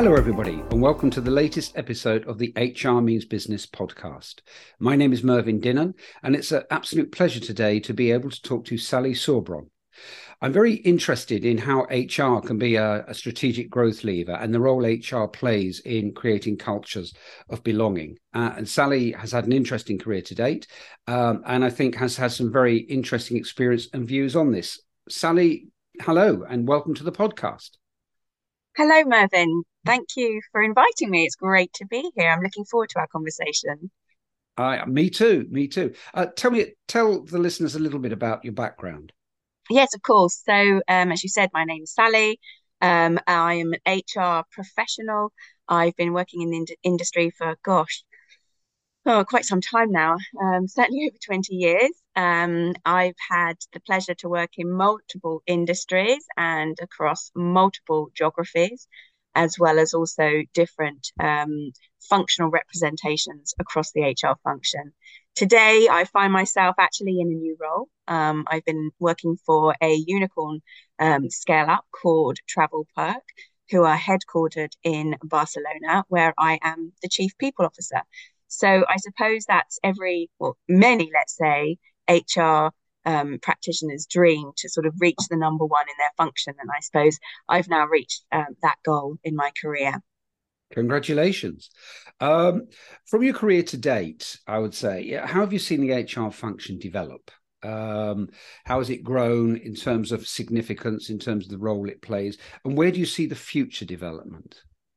Hello, everybody, and welcome to the latest episode of the HR Means Business podcast. My name is Mervyn Dinnan, and it's an absolute pleasure today to be able to talk to Sally Sorbron. I'm very interested in how HR can be a strategic growth lever and the role HR plays in creating cultures of belonging. And Sally has had an interesting career to date, and I think has had some very interesting experience and views on this. Sally, hello, and welcome to the podcast. Hello, Mervyn. Thank you for inviting me. It's great to be here. I'm looking forward to our conversation. Me too. Tell the listeners a little bit about your background. Yes, of course. So, as you said, my name is Sally. I am an HR professional. I've been working in the industry for, quite some time now, certainly over 20 years. I've had the pleasure to work in multiple industries and across multiple geographies, as well as also different functional representations across the HR function. Today, I find myself actually in a new role. I've been working for a unicorn scale up called Travel Perk, who are headquartered in Barcelona, where I am the Chief People Officer. So I suppose that's many, let's say, HR practitioners' dream to sort of reach the number one in their function. And I suppose I've now reached that goal in my career. Congratulations. From your career to date, I would say, how have you seen the HR function develop? How has it grown in terms of significance, in terms of the role it plays? And where do you see the future development?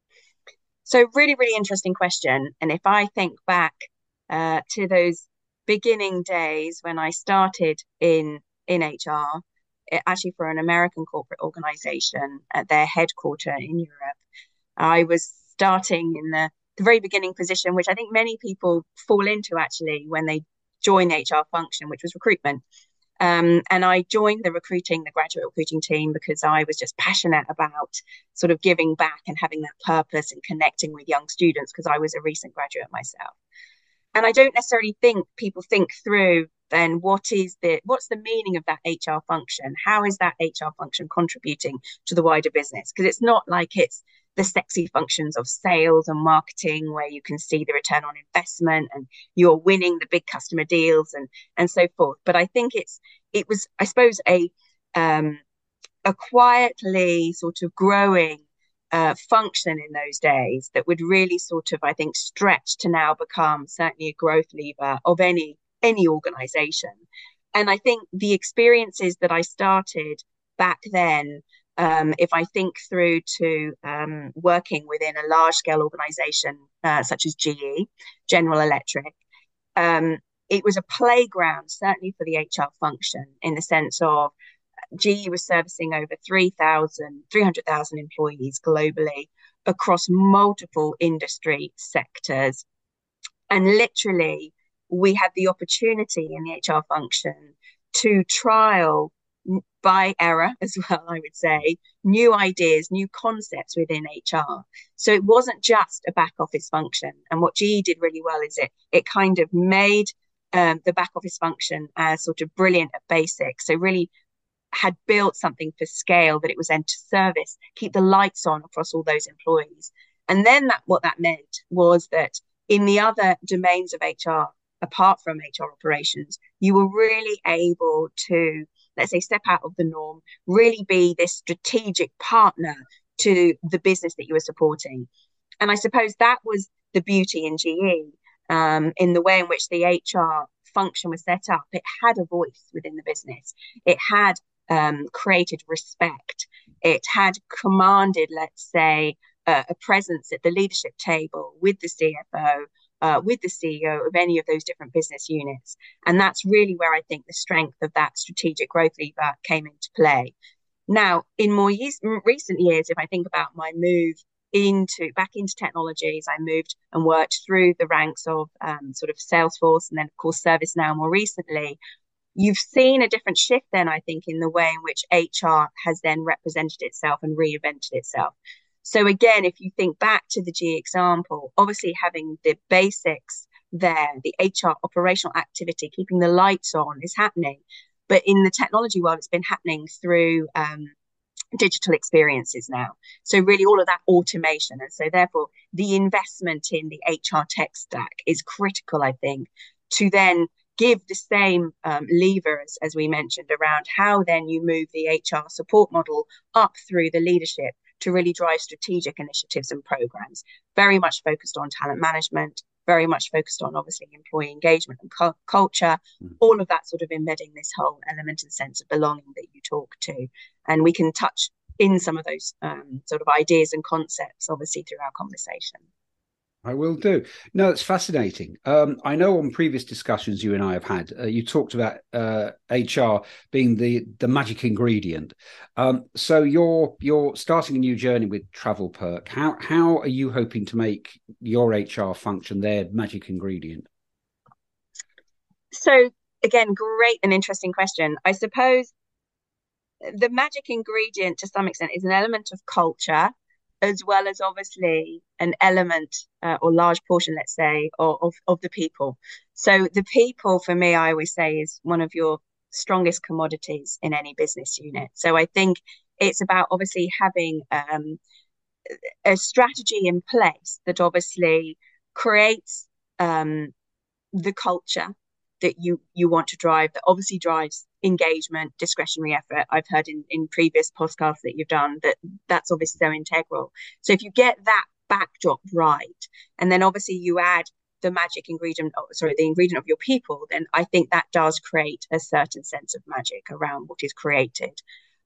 So really, really interesting question. And if I think back to those beginning days when I started in HR, actually for an American corporate organization at their headquarter in Europe, I was starting in the very beginning position, which I think many people fall into actually when they join the HR function, which was recruitment. And I joined the graduate recruiting team because I was just passionate about sort of giving back and having that purpose and connecting with young students because I was a recent graduate myself. And I don't necessarily think people think through then what's the meaning of that HR function? How is that HR function contributing to the wider business? Because it's not like it's the sexy functions of sales and marketing where you can see the return on investment and you're winning the big customer deals and so forth. But I think it was, I suppose, a quietly sort of growing function in those days that would really sort of, I think, stretch to now become certainly a growth lever of any organization. And I think the experiences that I started back then, if I think through to working within a large scale organization such as GE, General Electric, it was a playground certainly for the HR function in the sense of GE was servicing over 300,000 employees globally across multiple industry sectors. And literally, we had the opportunity in the HR function to trial by error as well, I would say, new ideas, new concepts within HR. So it wasn't just a back office function. And what GE did really well is it kind of made the back office function as sort of brilliant at basics. So really had built something for scale that it was then to service, keep the lights on across all those employees. And then what that meant was that in the other domains of HR, apart from HR operations, you were really able to, let's say, step out of the norm, really be this strategic partner to the business that you were supporting. And I suppose that was the beauty in GE, in the way in which the HR function was set up. It had a voice within the business. It had created respect. It had commanded, let's say, a presence at the leadership table with the CFO, with the CEO of any of those different business units. And that's really where I think the strength of that strategic growth lever came into play. Now, in more recent years, if I think about my move back into technologies, I moved and worked through the ranks of sort of Salesforce and then, of course, ServiceNow more recently. You've seen a different shift then, I think, in the way in which HR has then represented itself and reinvented itself. So again, if you think back to the GE example, obviously having the basics there, the HR operational activity, keeping the lights on is happening. But in the technology world, it's been happening through digital experiences now. So really all of that automation. And so therefore the investment in the HR tech stack is critical, I think, to then give the same levers as we mentioned around how then you move the HR support model up through the leadership to really drive strategic initiatives and programs, very much focused on talent management, very much focused on obviously employee engagement and culture, all of that sort of embedding this whole element and sense of belonging that you talk to. And we can touch in some of those sort of ideas and concepts, obviously, through our conversation. I will do. No, it's fascinating. I know on previous discussions you and I have had, you talked about HR being the magic ingredient. So you're starting a new journey with TravelPerk. How are you hoping to make your HR function their magic ingredient? So again, great and interesting question. I suppose the magic ingredient to some extent is an element of culture, as well as obviously an element or large portion, let's say, of the people. So the people, for me, I always say, is one of your strongest commodities in any business unit. So I think it's about obviously having a strategy in place that obviously creates the culture that you want to drive, that obviously drives engagement, discretionary effort. I've heard in previous podcasts that you've done that's obviously so integral. So if you get that backdrop right, and then obviously you add the magic ingredient, the ingredient of your people, then I think that does create a certain sense of magic around what is created.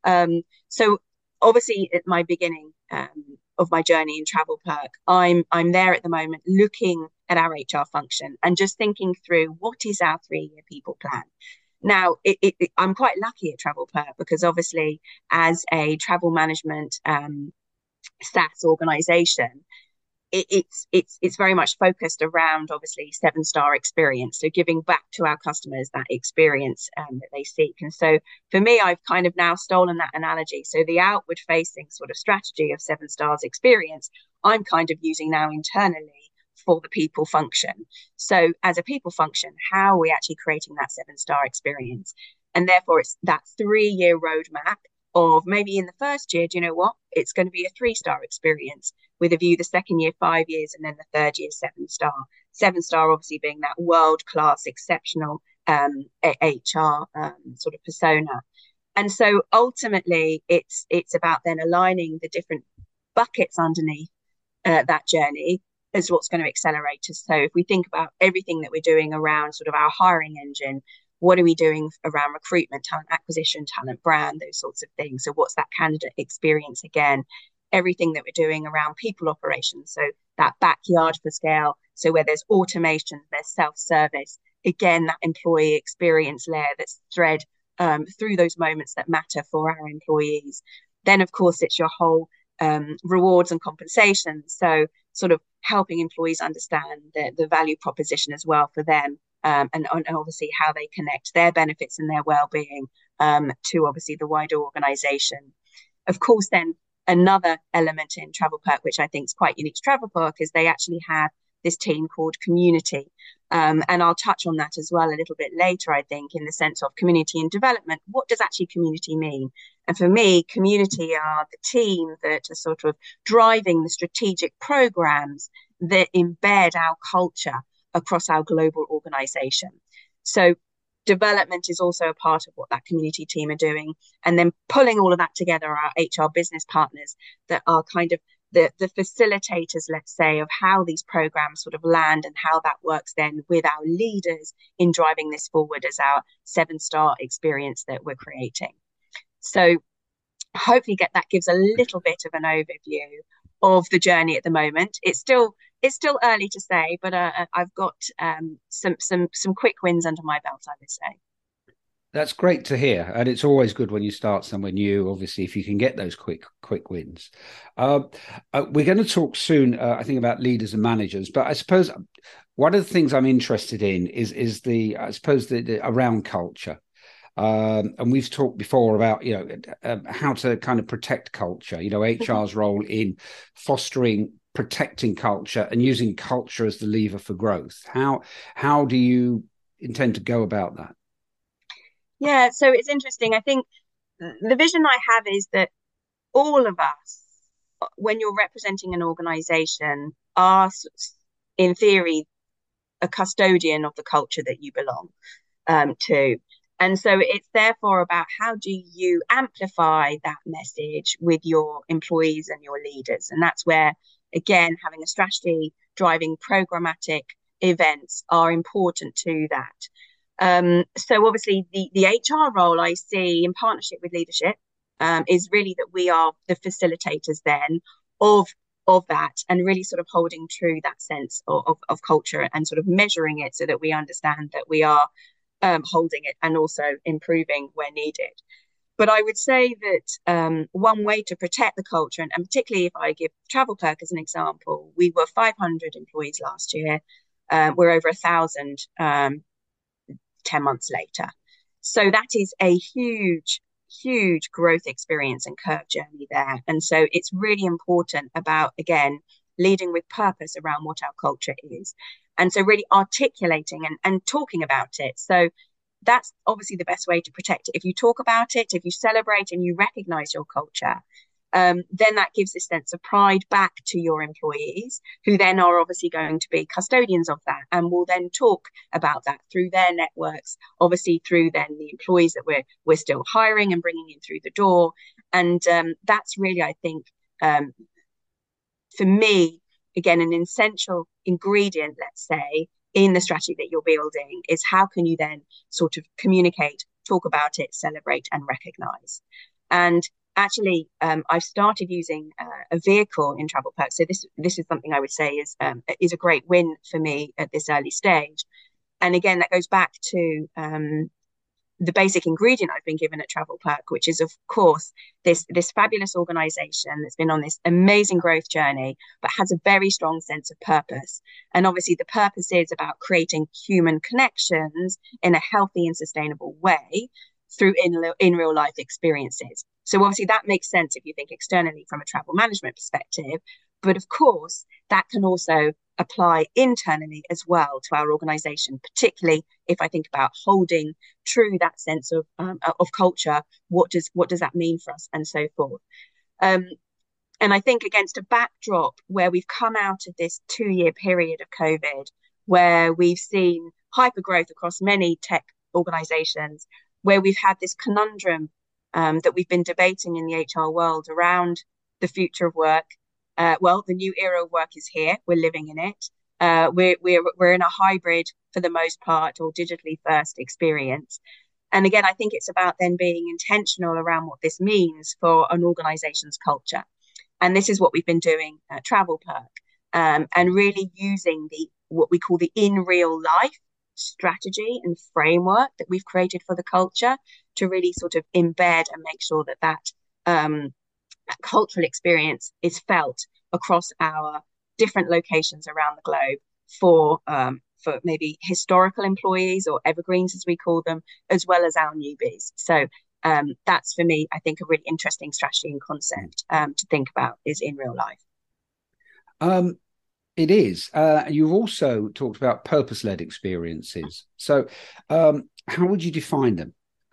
So obviously at my beginning of my journey in TravelPerk, I'm there at the moment looking at our HR function and just thinking through what is our 3-year people plan. Now, I'm quite lucky at TravelPerk because obviously as a travel management SaaS organization, it's very much focused around obviously 7-star experience, so giving back to our customers that experience that they seek. And so for me, I've kind of now stolen that analogy. So the outward facing sort of strategy of 7 stars experience, I'm kind of using now internally for the people function. So as a people function, how are we actually creating that 7-star experience? And therefore it's that 3-year roadmap of maybe in the first year, do you know what? It's going to be a 3-star experience with a view the second year, 5 years, and then the third year, 7-star. 7-star obviously being that world-class, exceptional HR sort of persona. And so ultimately it's about then aligning the different buckets underneath that journey as what's going to accelerate us. So if we think about everything that we're doing around sort of our hiring engine, what are we doing around recruitment, talent acquisition, talent brand, those sorts of things? So what's that candidate experience again? Everything that we're doing around people operations. So that backyard for scale. So where there's automation, there's self-service. Again, that employee experience layer that's thread through those moments that matter for our employees. Then, of course, it's your whole rewards and compensation. So sort of helping employees understand the value proposition as well for them. And obviously how they connect their benefits and their well-being to obviously the wider organization. Of course, then another element in TravelPerk, which I think is quite unique to TravelPerk, is they actually have this team called Community. And I'll touch on that as well a little bit later, I think, in the sense of community and development. What does actually community mean? And for me, community are the team that are sort of driving the strategic programs that embed our culture across our global organization. So development is also a part of what that community team are doing. And then pulling all of that together are our HR business partners that are kind of the facilitators, let's say, of how these programs sort of land and how that works then with our leaders in driving this forward as our 7-star experience that we're creating. So hopefully that gives a little bit of an overview of the journey at the moment. It's still early to say, but I've got some quick wins under my belt, I would say. That's great to hear, and it's always good when you start somewhere new. Obviously, if you can get those quick wins. We're going to talk soon, I think, about leaders and managers. But I suppose one of the things I'm interested in is the around culture. And we've talked before about how to kind of protect culture. HR's role in fostering, protecting culture, and using culture as the lever for growth. How do you intend to go about that? Yeah, so it's interesting. I think the vision I have is that all of us, when you're representing an organization, are in theory a custodian of the culture that you belong to. And so it's therefore about how do you amplify that message with your employees and your leaders. And that's where, again, having a strategy driving programmatic events are important to that. So obviously the HR role I see in partnership with leadership is really that we are the facilitators then of that, and really sort of holding true that sense of culture and sort of measuring it so that we understand that we are holding it and also improving where needed. But I would say that one way to protect the culture, and particularly if I give TravelPerk as an example, we were 500 employees last year. We're over 1,000 10 months later. So that is a huge growth experience and curve journey there. And so it's really important about, again, leading with purpose around what our culture is. And so really articulating and talking about it. So that's obviously the best way to protect it. If you talk about it, if you celebrate and you recognize your culture, then that gives this sense of pride back to your employees, who then are obviously going to be custodians of that and will then talk about that through their networks, obviously through then the employees that we're still hiring and bringing in through the door. And that's really, I think, for me, again, an essential ingredient, let's say, in the strategy that you're building is how can you then sort of communicate, talk about it, celebrate and recognize. And actually, I've started using a vehicle in TravelPerk. So this is something I would say is a great win for me at this early stage. And again, that goes back to the basic ingredient I've been given at TravelPerk, which is, of course, this fabulous organization that's been on this amazing growth journey, but has a very strong sense of purpose. And obviously the purpose is about creating human connections in a healthy and sustainable way through in real life experiences. So obviously that makes sense if you think externally from a travel management perspective, but of course that can also apply internally as well to our organization, particularly if I think about holding true that sense of culture. What does that mean for us, and so forth. And I think against a backdrop where we've come out of this 2-year period of COVID, where we've seen hyper growth across many tech organizations, where we've had this conundrum that we've been debating in the HR world around the future of work. Well, the new era of work is here. We're living in it. We're in a hybrid, for the most part, or digitally first experience. And again, I think it's about then being intentional around what this means for an organization's culture. And this is what we've been doing at TravelPerk, and really using what we call the in real life strategy and framework that we've created for the culture to really sort of embed and make sure that cultural experience is felt across our different locations around the globe for maybe historical employees or evergreens, as we call them, as well as our newbies. So that's, for me, I think, a really interesting strategy and concept to think about is in real life. It is. You've also talked about purpose-led experiences. So how would you define them?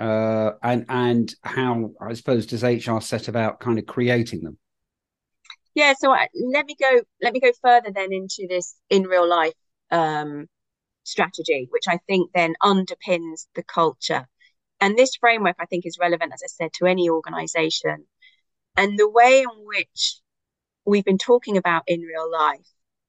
And how, I suppose, does HR set about kind of creating them? Yeah, so let me go further then into this in real life strategy, which I think then underpins the culture. And this framework, I think, is relevant, as I said, to any organization. And the way in which we've been talking about in real life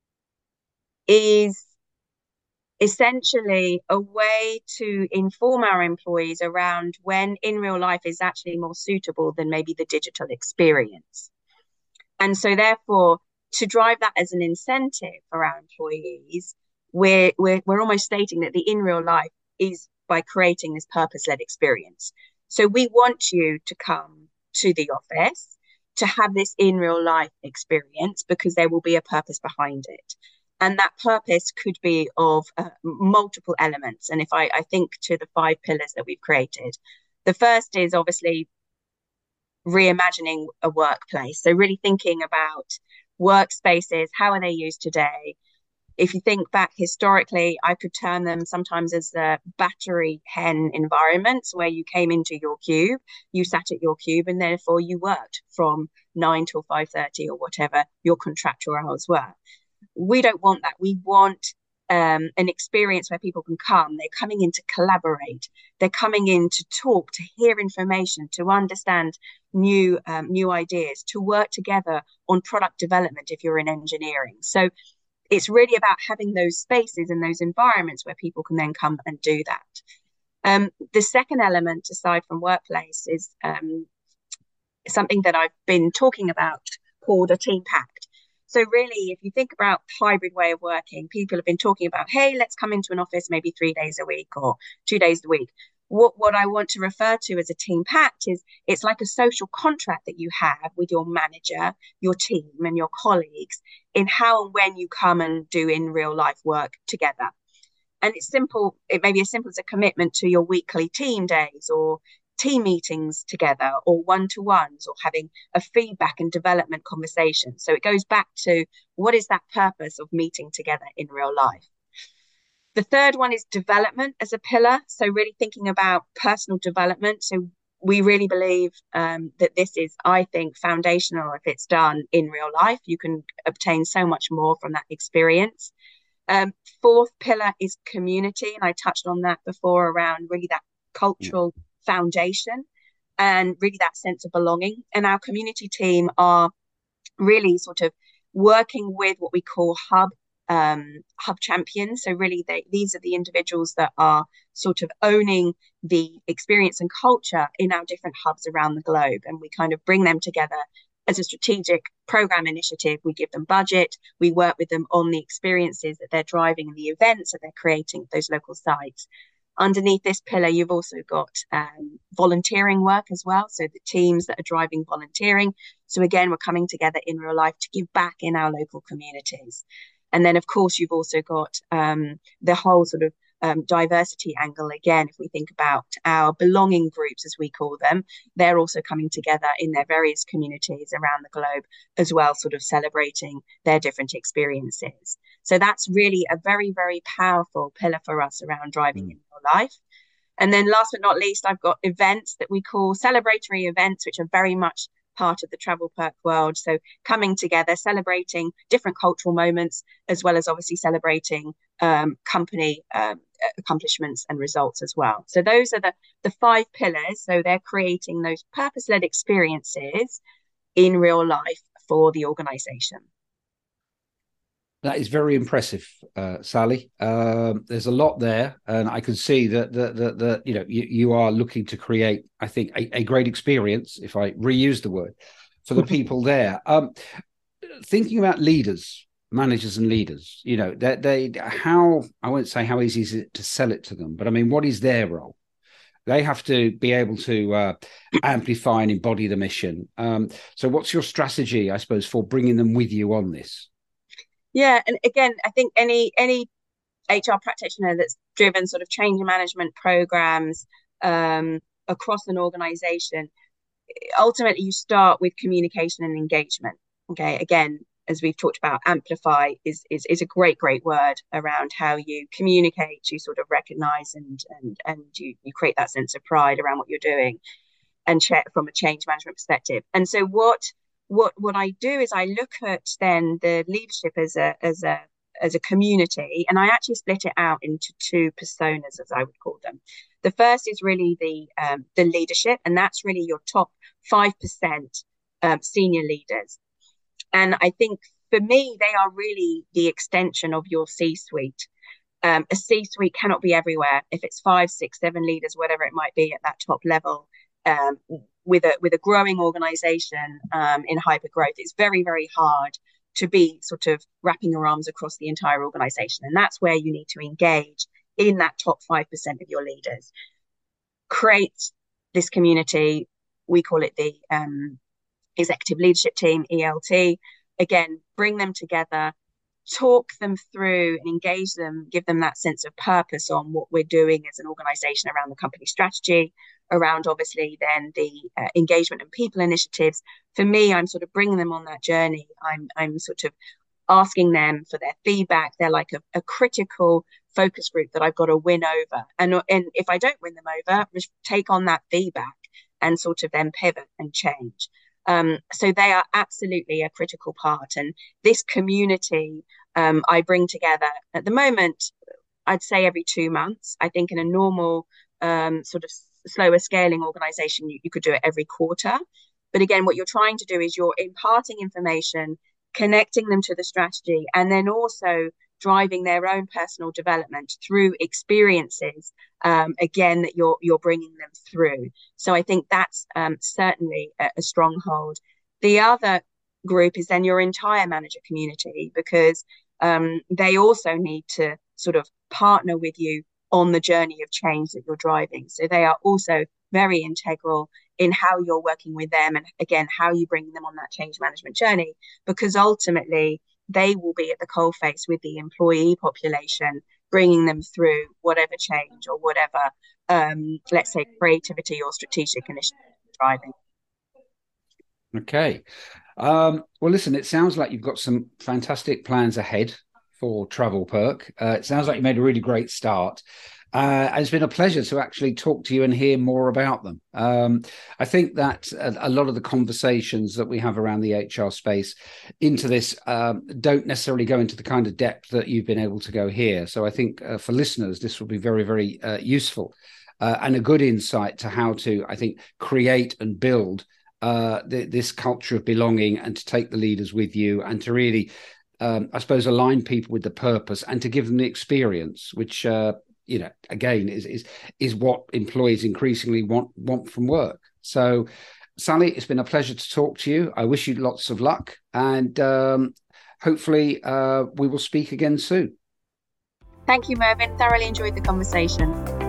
is essentially a way to inform our employees around when in real life is actually more suitable than maybe the digital experience. And so therefore, to drive that as an incentive for our employees, we're almost stating that the in real life is by creating this purpose-led experience. So we want you to come to the office to have this in real life experience because there will be a purpose behind it. And that purpose could be of multiple elements. And if I think to the 5 pillars that we've created, the first is obviously reimagining a workplace. So really thinking about workspaces, how are they used today? if you think back historically, I could term them sometimes as the battery hen environments where you came into your cube, you sat at your cube, and therefore you worked from 9 till 5:30 or whatever your contractual hours were. We don't want that. We want an experience where people can come. They're coming in to collaborate. They're coming in to talk, to hear information, to understand new ideas, to work together on product development if you're in engineering. So it's really about having those spaces and those environments where people can then come and do that. The second element, aside from workplace, is something that I've been talking about called a team pact. So really, if you think about hybrid way of working, people have been talking about, hey, let's come into an office maybe 3 days a week or 2 days a week. What I want to refer to as a team pact is it's like a social contract that you have with your manager, your team, and your colleagues in how and when you come and do in real life work together. And it's simple. It may be as simple as a commitment to your weekly team days or team meetings together or one-to-ones or having a feedback and development conversation. So it goes back to what is that purpose of meeting together in real life. The third one is development as a pillar. So really thinking about personal development. So we really believe that this is, I think, foundational. If it's done in real life, you can obtain so much more from that experience. Fourth pillar is community. And I touched on that before around really that cultural foundation and really that sense of belonging. And our community team are really sort of working with what we call hub champions. So really these are the individuals that are sort of owning the experience and culture in our different hubs around the globe. And we kind of bring them together as a strategic program initiative. We give them budget. We work with them on the experiences that they're driving and the events that they're creating at those local sites. Underneath this pillar, you've also got volunteering work as well. So the teams that are driving volunteering. So again, we're coming together in real life to give back in our local communities. And then, of course, you've also got the whole sort of diversity angle. Again, if we think about our belonging groups, as we call them, they're also coming together in their various communities around the globe as well, sort of celebrating their different experiences. So that's really a very, very powerful pillar for us around driving in real life. And then last but not least, I've got events that we call celebratory events, which are very much part of the travel perk world. So coming together, celebrating different cultural moments, as well as obviously celebrating company accomplishments and results as well. So those are the 5 pillars. So they're creating those purpose-led experiences in real life for the organization. That is very impressive, Sally. There's a lot there, and I can see that you are looking to create, I think, a great experience, if I reuse the word, for the people there. Thinking about leaders, managers, and leaders, how, I won't say how easy is it to sell it to them, but I mean, what is their role? They have to be able to amplify and embody the mission. So, what's your strategy, I suppose, for bringing them with you on this? Yeah, and again, I think any HR practitioner that's driven sort of change management programs across an organization, ultimately you start with communication and engagement. Okay, again, as we've talked about, amplify is a great word around how you communicate, you sort of recognize and you create that sense of pride around what you're doing and from a change management perspective. And so what I do is I look at then the leadership as a community, and I actually split it out into 2 personas, as I would call them. The first is really the leadership, and that's really your top 5% senior leaders. And I think for me, they are really the extension of your C-suite. A C-suite cannot be everywhere. If it's 5, 6, 7 leaders, whatever it might be at that top level, with a growing organization in hyper growth, it's very, very hard to be sort of wrapping your arms across the entire organization. And that's where you need to engage in that top 5% of your leaders. Create this community. We call it the executive leadership team, ELT. Again, bring them together, talk them through and engage them, give them that sense of purpose on what we're doing as an organization around the company strategy, around obviously then the engagement and people initiatives. For me, I'm sort of bringing them on that journey. I'm sort of asking them for their feedback. They're like a critical focus group that I've got to win over. And if I don't win them over, just take on that feedback and sort of then pivot and change. So they are absolutely a critical part. And this community I bring together at the moment, I'd say every 2 months. I think in a normal sort of slower scaling organization, you could do it every quarter. But again, what you're trying to do is you're imparting information, connecting them to the strategy, and then also driving their own personal development through experiences, again, that you're bringing them through. So I think that's certainly a stronghold. The other group is then your entire manager community, because they also need to sort of partner with you on the journey of change that you're driving. So they are also very integral in how you're working with them, and again, how you bring them on that change management journey, because ultimately they will be at the coalface with the employee population, bringing them through whatever change or whatever, let's say, creativity or strategic initiative driving. Okay. Well, listen, it sounds like you've got some fantastic plans ahead for TravelPerk. It sounds like you made a really great start. And it's been a pleasure to actually talk to you and hear more about them. I think that a lot of the conversations that we have around the HR space into this don't necessarily go into the kind of depth that you've been able to go here. So I think for listeners, this will be very, very useful and a good insight to how to, I think, create and build this culture of belonging, and to take the leaders with you, and to really, I suppose, align people with the purpose, and to give them the experience, which again is what employees increasingly want from work. So, Sally, it's been a pleasure to talk to you. I wish you lots of luck, and hopefully we will speak again soon. Thank you, Mervyn. Thoroughly enjoyed the conversation.